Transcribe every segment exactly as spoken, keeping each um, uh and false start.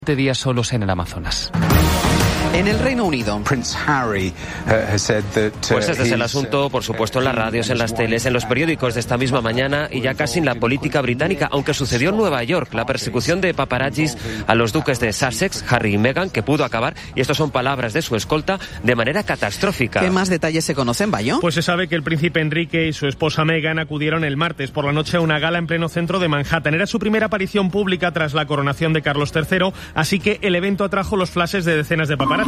días solos en el Amazonas. En el Reino Unido, Prince Harry uh, has said that, uh, pues este es el asunto, por supuesto, en las radios, en las teles, en los periódicos de esta misma mañana y ya casi en la política británica, aunque sucedió en Nueva York, la persecución de paparazzis a los duques de Sussex, Harry y Meghan, que pudo acabar, y estas son palabras de su escolta, de manera catastrófica. ¿Qué más detalles se conocen, Bayo? Pues se sabe que el príncipe Enrique y su esposa Meghan acudieron el martes por la noche a una gala en pleno centro de Manhattan. Era su primera aparición pública tras la coronación de Carlos tercero, así que el evento atrajo los flashes de decenas de paparazzis.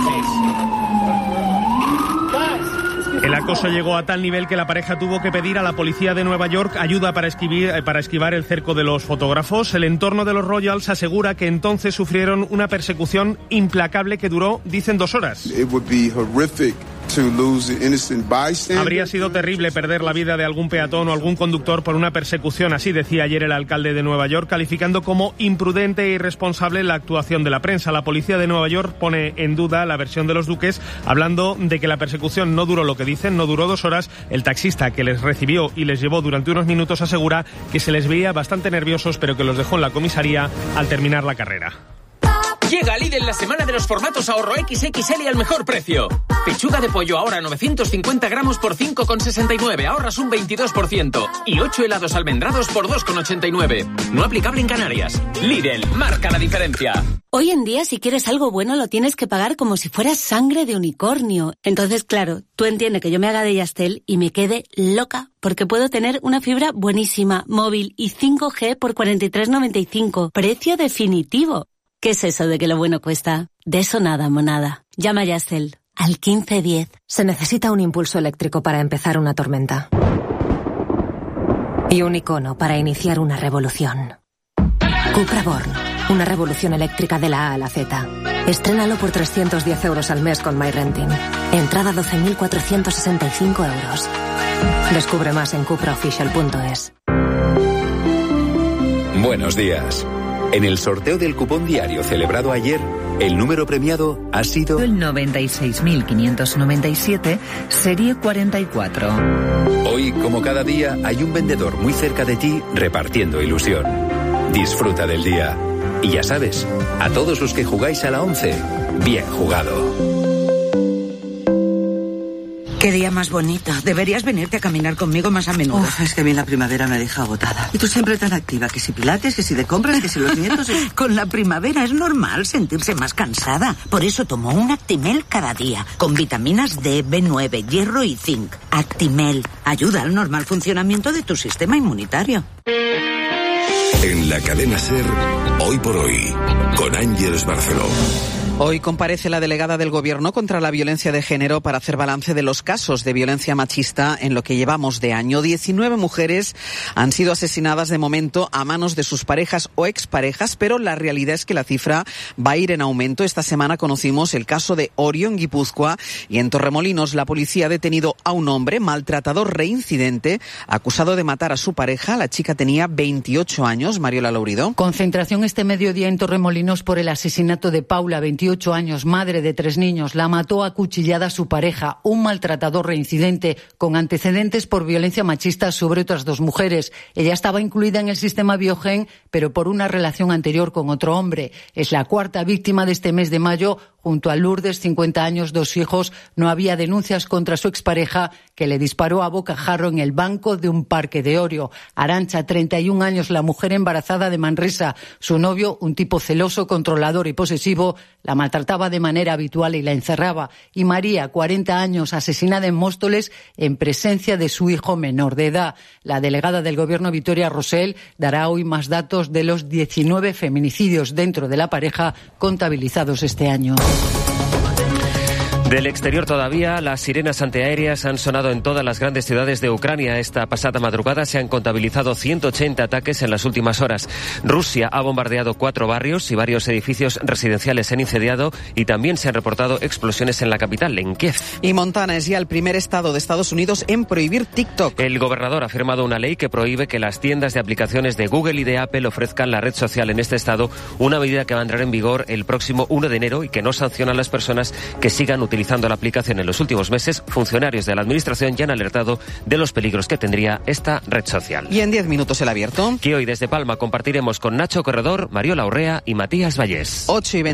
El acoso llegó a tal nivel que la pareja tuvo que pedir a la policía de Nueva York ayuda para esquivar, para esquivar el cerco de los fotógrafos. El entorno de los Royals asegura que entonces sufrieron una persecución implacable que duró, dicen, dos horas. It would be horrific to lose the innocent bystander. Habría sido terrible perder la vida de algún peatón o algún conductor por una persecución, así decía ayer el alcalde de Nueva York, calificando como imprudente e irresponsable la actuación de la prensa. La policía de Nueva York pone en duda la versión de los duques, hablando de que la persecución no duró lo que dicen, no duró dos horas. El taxista que les recibió y les llevó durante unos minutos asegura que se les veía bastante nerviosos, pero que los dejó en la comisaría al terminar la carrera. Llega a Lidl la semana de los formatos ahorro equis equis ele y al mejor precio. Pechuga de pollo ahora novecientos cincuenta gramos por cinco con sesenta y nueve, ahorras un veintidós por ciento. Y ocho helados almendrados por dos con ochenta y nueve. No aplicable en Canarias. Lidl, marca la diferencia. Hoy en día, si quieres algo bueno, lo tienes que pagar como si fuera sangre de unicornio. Entonces, claro, tú entiendes que yo me haga de Yastel y me quede loca, porque puedo tener una fibra buenísima, móvil y cinco G por cuarenta y tres noventa y cinco. Precio definitivo. ¿Qué es eso de que lo bueno cuesta? De eso nada, monada. Llama a Yastel al quince diez. Se necesita un impulso eléctrico para empezar una tormenta. Y un icono para iniciar una revolución. Cupra Born. Una revolución eléctrica de la A a la Z. Estrénalo por trescientos diez euros al mes con MyRenting. Entrada doce mil cuatrocientos sesenta y cinco euros. Descubre más en cupra official punto es. Buenos días. En el sorteo del cupón diario celebrado ayer, el número premiado ha sido el noventa y seis mil quinientos noventa y siete, serie cuarenta y cuatro. Hoy, como cada día, hay un vendedor muy cerca de ti repartiendo ilusión. Disfruta del día. Y ya sabes, a todos los que jugáis a la once, bien jugado. Qué día más bonito. Deberías venirte a caminar conmigo más a menudo. Uf, es que a mí la primavera me deja agotada. Y tú siempre tan activa, que si pilates, que si de compras, que si los nietos... Y... Con la primavera es normal sentirse más cansada. Por eso tomo un Actimel cada día, con vitaminas D, B nueve, hierro y zinc. Actimel ayuda al normal funcionamiento de tu sistema inmunitario. En la cadena SER, Hoy por Hoy, con Ángeles Barceló. Hoy comparece la delegada del Gobierno contra la violencia de género para hacer balance de los casos de violencia machista en lo que llevamos de año. diecinueve mujeres han sido asesinadas de momento a manos de sus parejas o exparejas, pero la realidad es que la cifra va a ir en aumento. Esta semana conocimos el caso de Orio en Guipúzcoa y en Torremolinos la policía ha detenido a un hombre maltratador reincidente acusado de matar a su pareja. La chica tenía veintiocho años. Mariola Laurido. Concentración este mediodía en Torremolinos por el asesinato de Paula, veintiocho años, madre de tres niños. La mató a cuchillada su pareja, un maltratador reincidente con antecedentes por violencia machista sobre otras dos mujeres. Ella estaba incluida en el sistema Biogen, pero por una relación anterior con otro hombre. Es la cuarta víctima de este mes de mayo. Junto a Lourdes, cincuenta años, dos hijos. No había denuncias contra su expareja, que le disparó a bocajarro en el banco de un parque de Orio. Arancha, treinta y un años, la mujer embarazada de Manresa. Su novio, un tipo celoso, controlador y posesivo, la maltrataba de manera habitual y la encerraba. Y María, cuarenta años, asesinada en Móstoles en presencia de su hijo menor de edad. La delegada del Gobierno, Victoria Rosell, dará hoy más datos de los diecinueve feminicidios dentro de la pareja contabilizados este año. Del exterior todavía, las sirenas antiaéreas han sonado en todas las grandes ciudades de Ucrania. Esta pasada madrugada se han contabilizado ciento ochenta ataques en las últimas horas. Rusia ha bombardeado cuatro barrios y varios edificios residenciales se han incendiado y también se han reportado explosiones en la capital, en Kiev. Y Montana es ya el primer estado de Estados Unidos en prohibir TikTok. El gobernador ha firmado una ley que prohíbe que las tiendas de aplicaciones de Google y de Apple ofrezcan la red social en este estado, una medida que va a entrar en vigor el próximo uno de enero y que no sanciona a las personas que sigan utilizando utilizando la aplicación en los últimos meses, funcionarios de la Administración ya han alertado de los peligros que tendría esta red social. Y en diez minutos el abierto. Que hoy desde Palma compartiremos con Nacho Corredor, Mariola Urrea y Matías Vallés. ocho y veinte.